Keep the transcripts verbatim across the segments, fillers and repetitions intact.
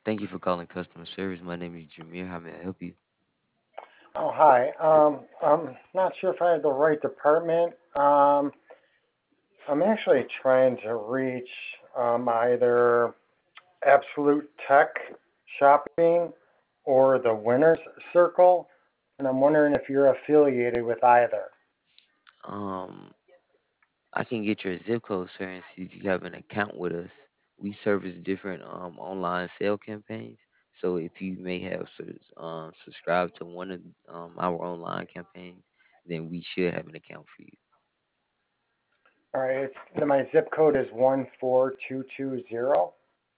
Thank you for calling customer service. My name is Jameer. How may I help you? Oh, hi. Um, I'm not sure if I have the right department. Um, I'm actually trying to reach um, either Absolute Tech Shopping or the Winners Circle, and I'm wondering if you're affiliated with either. Um, I can get your zip code, sir, and see if you have an account with us. We service different um online sale campaigns. So if you may have sus- um subscribed to one of um our online campaigns, then we should have an account for you. All right, it's, my zip code is one four two two zero.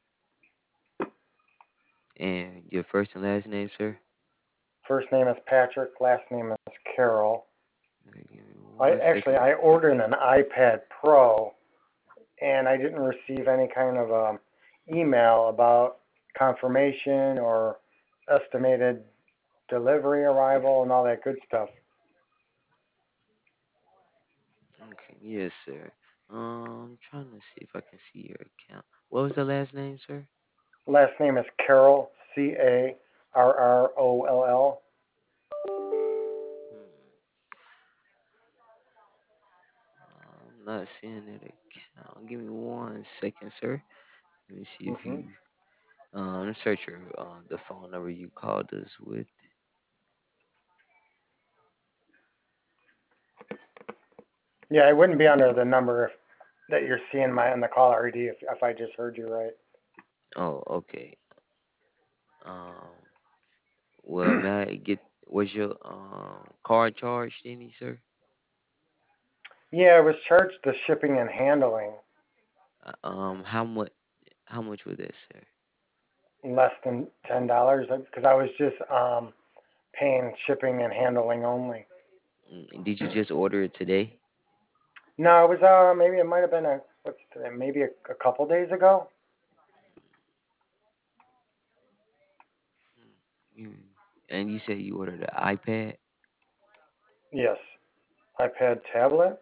And your first and last name, sir? First name is Patrick, last name is Carroll. Okay, give me I one actually second. I ordered an iPad Pro and I didn't receive any kind of um, email about confirmation or estimated delivery arrival and all that good stuff. Okay, yes, sir. Um, I'm trying to see if I can see your account. What was the last name, sir? Last name is Carroll, C A R R O L L. Hmm. I'm not seeing that account. Give me one second, sir. Let me see if Mm-hmm. you um search your uh, the phone number you called us with. Yeah, it wouldn't be under the number if, that you're seeing my on the caller I D if, if I just heard you right. Oh, okay. Um, well, may I get was your um card charged any, sir? Yeah, it was charged the shipping and handling Uh, Um, how much? How much was that, sir? less than ten dollars because I was just um, paying shipping and handling only. Mm, Did you just order it today? No, it was uh maybe it might have been a what's today? Maybe a, a couple days ago. Mm. And you said you ordered an iPad. Yes, iPad tablet.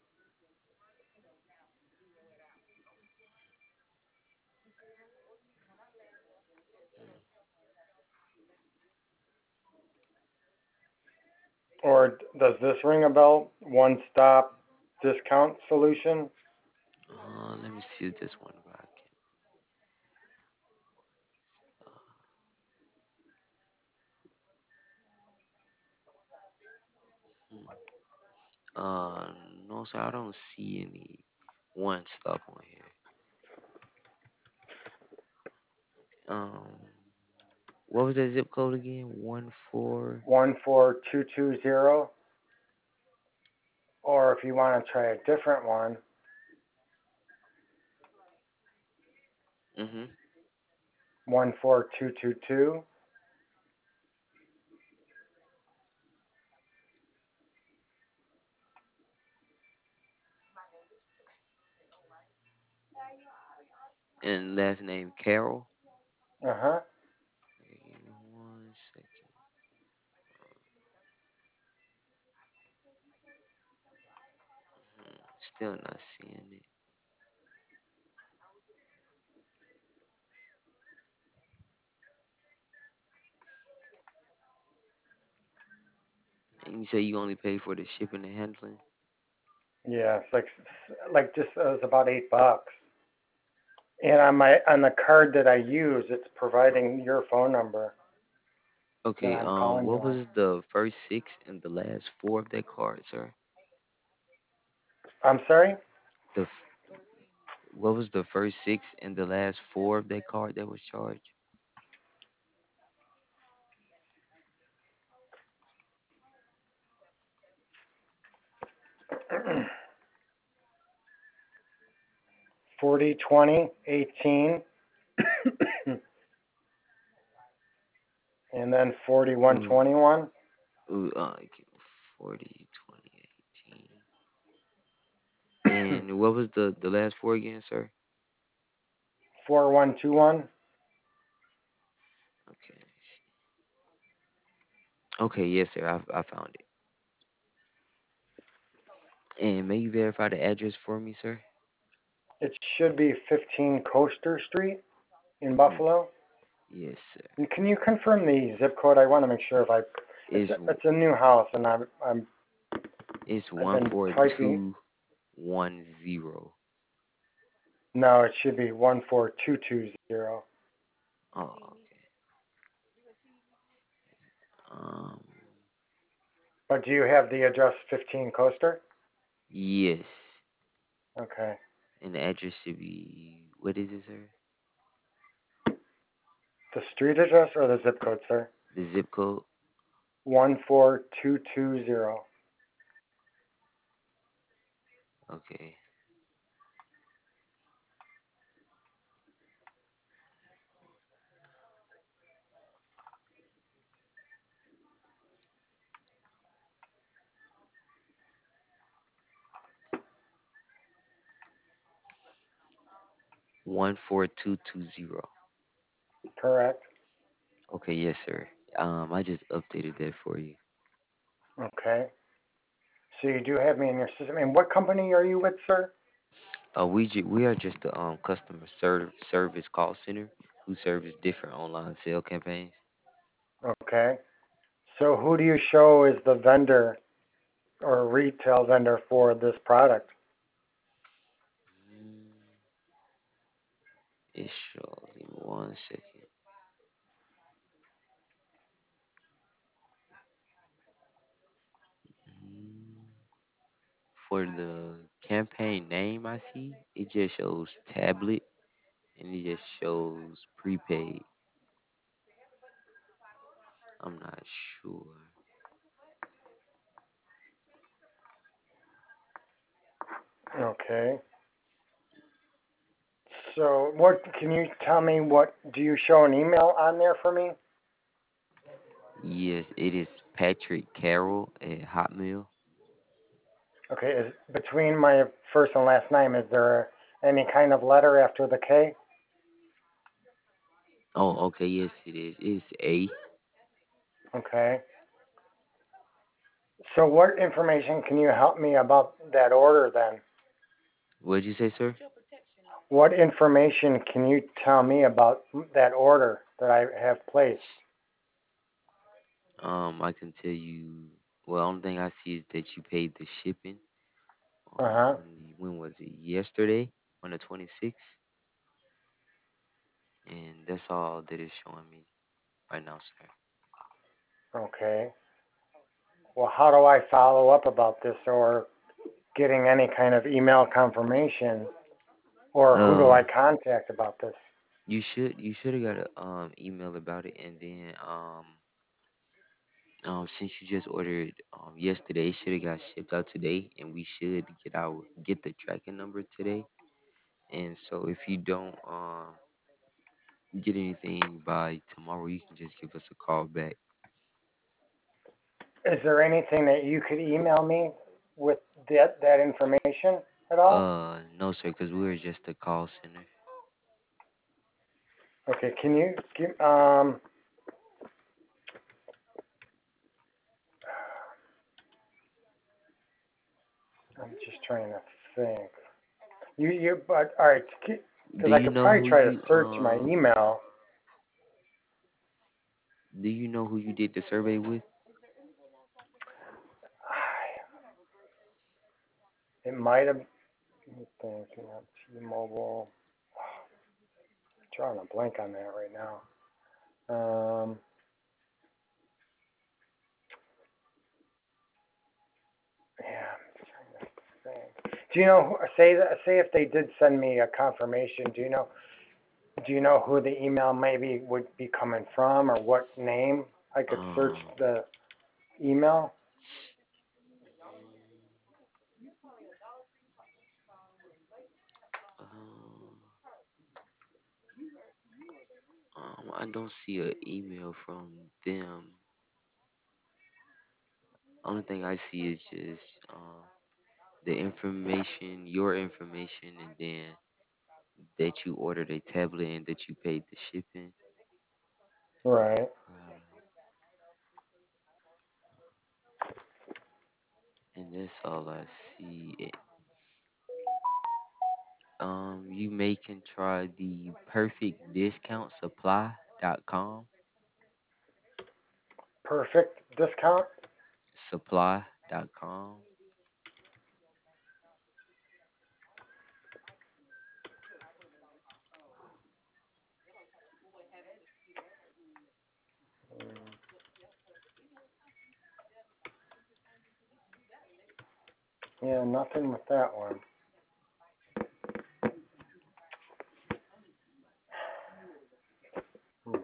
Or does this ring a bell? One stop discount solution. Uh, let me see if this one rocking. Hmm. Uh, no, sir, I don't see any one stop on here. Um, what was that zip code again? One four. One four two two zero. Or if you want to try a different one, Mm-hmm. one four two two two. And last name Carol. Uh huh. Okay, give me one second. Hmm, still not seeing it. And you say you only pay for the shipping and handling? Yeah, it's like like just uh, it was about eight bucks. And on my on the card that I use, it's providing your phone number that Okay, I'm um, calling you what on. was the first six and the last four of that card, sir? I'm sorry. The f- what was the first six and the last four of that card that was charged? Forty twenty eighteen, and then forty one Ooh, twenty one. ooh, uh, okay, forty, twenty, eighteen. And what was the the last four again, sir? Four one two one. Okay. Okay, yes, sir. I I found it. And may you verify the address for me, sir? It should be fifteen Coaster Street in Hmm. Buffalo. Yes, sir. And can you confirm the zip code? I want to make sure if I, it's It's a, it's a new house and I'm I'm it's I've one been four typing. two one zero. No, it should be one four two two zero. Oh, okay. Um, But do you have the address fifteen Coaster? yes. Okay. And the address should be what is it, sir? The street address or the zip code, sir? The zip code. One four two two zero. Okay. One four two two zero. Correct. Okay, yes, sir. Um, I just updated that for you. Okay. So you do have me in your system. And what company are you with, sir? Uh, we ju- we are just a um customer ser- service call center who service different online sale campaigns. Okay. So who do you show as the vendor or retail vendor for this product? Mm, it shows. Give me one second. Mm, For the campaign name, I see it just shows tablet and it just shows prepaid. I'm not sure. Okay. So what can you tell me what do you show an email on there for me? Yes, it is Patrick Carroll at Hotmail. Okay, is between my first and last name is there any kind of letter after the K? Oh, okay, yes, it is. It's A. Okay. So what information can you help me about that order then? What'd you say, sir? What information can you tell me about that order that I have placed? Um, I can tell you. Well, only thing I see is that you paid the shipping Uh-huh. on the, when was it? Yesterday on the twenty-sixth, and that's all that is showing me right now, sir. Okay. Well, how do I follow up about this or getting any kind of email confirmation or who do I Uh, contact about this? you should you should have got a um email about it, and then um um since you just ordered um yesterday, it should have got shipped out today, and we should get our get the tracking number today. And so if you don't um get anything by tomorrow, you can just give us a call back. Is there anything that you could email me with that, that information at all? Uh, no, sir, because we were just a call center. Okay, can you give, um, I'm just trying to think. You, you, but, all right, Do because I you could know probably who try to you search my um? email. Do you know who you did the survey with? It might have, let me think, you know, T-Mobile. I'm drawing a blank on that right now. Um, yeah, I'm trying to think. Do you know, who- say that, say if they did send me a confirmation, do you know, do you know who the email maybe would be coming from or what name I could search Um, the email? um, um, I don't see an email from them. Only thing I see is just um the information, your information, and then that you ordered a tablet and that you paid the shipping of the Right. product. And that's all I see. It- Um, you may can try the perfect discount supply. dot com. Perfect discount. Supply dot com. Mm, yeah, nothing with that one. Hmm.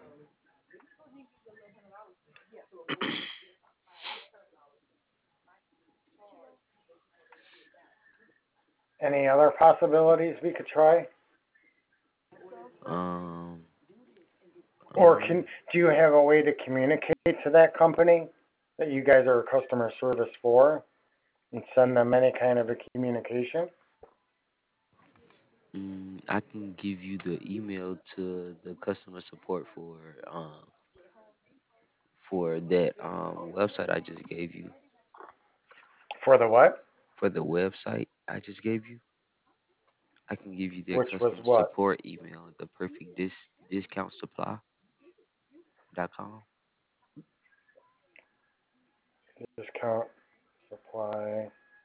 Any other possibilities we could try? Um, Or um, can do you have a way to communicate to that company that you guys are customer service for and send them any kind of a communication? mm, I can give you the email to the customer support for um for that um website I just gave you. For the what? For the website I just gave you, I can give you their Which was customer what? support email, the perfect dis discount supply dot com. Discount supply.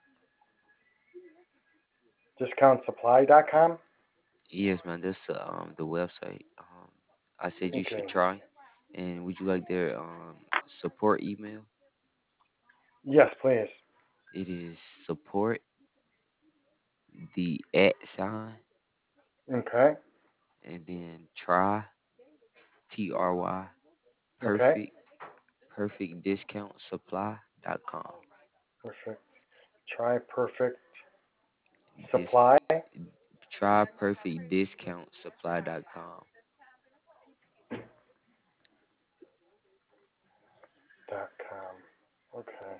discount supply dot com. Yes, man, that's uh, um the website. Um, I said you should Okay. try. And would you like their um support email? Yes, please. It is support the at sign Okay. and then try T R Y Okay. perfect perfect discount supply dot com. Perfect. Try perfect This supply try perfect discount supply dot com. dot com. Okay.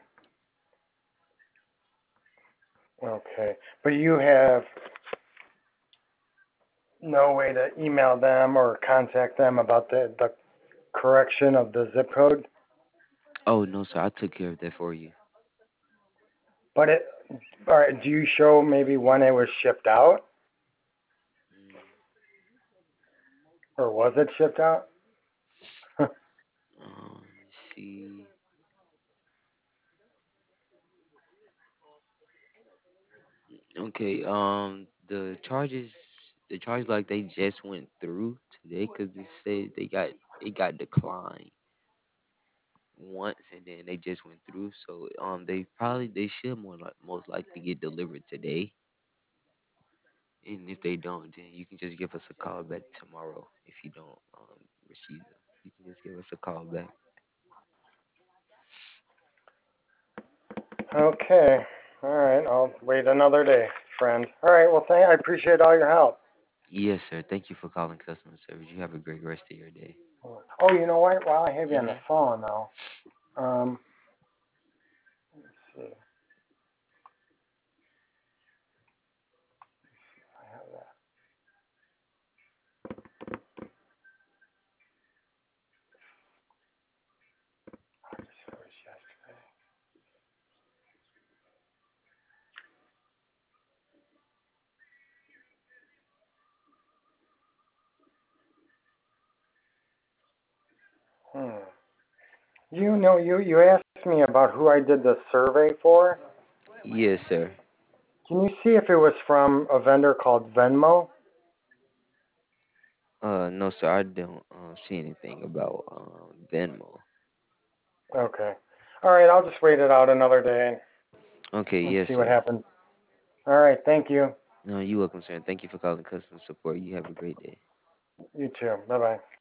Okay. But you have no way to email them or contact them about the, the correction of the zip code? Oh no, sir, I took care of that for you. But it, all right, do you show maybe when it was shipped out? Mm, Or was it shipped out? Um, let's see. Okay, um, the charges, the charge like they just went through today because they said they got it got declined once and then they just went through. So um, they probably they should more like most likely get delivered today. And if they don't, then you can just give us a call back tomorrow. If you don't um receive them, you can just give us a call back. Okay. All right. I'll wait another day, friend. All right. Well, thank. I appreciate all your help. Yes, sir. Thank you for calling customer service. You have a great rest of your day. Oh, you know what? While I have you on the Mm-hmm. phone, though, um, let's see. I have that. I just finished yesterday. Hmm. You know, you you asked me about who I did the survey for. Yes, sir. Can you see if it was from a vendor called Venmo? Uh, no, sir. I don't uh, see anything about um Venmo. Okay. All right. I'll just wait it out another day Okay, and yes, see what sir. happens. All right. Thank you. No, you're welcome, sir. Thank you for calling customer support. You have a great day. You too. Bye bye.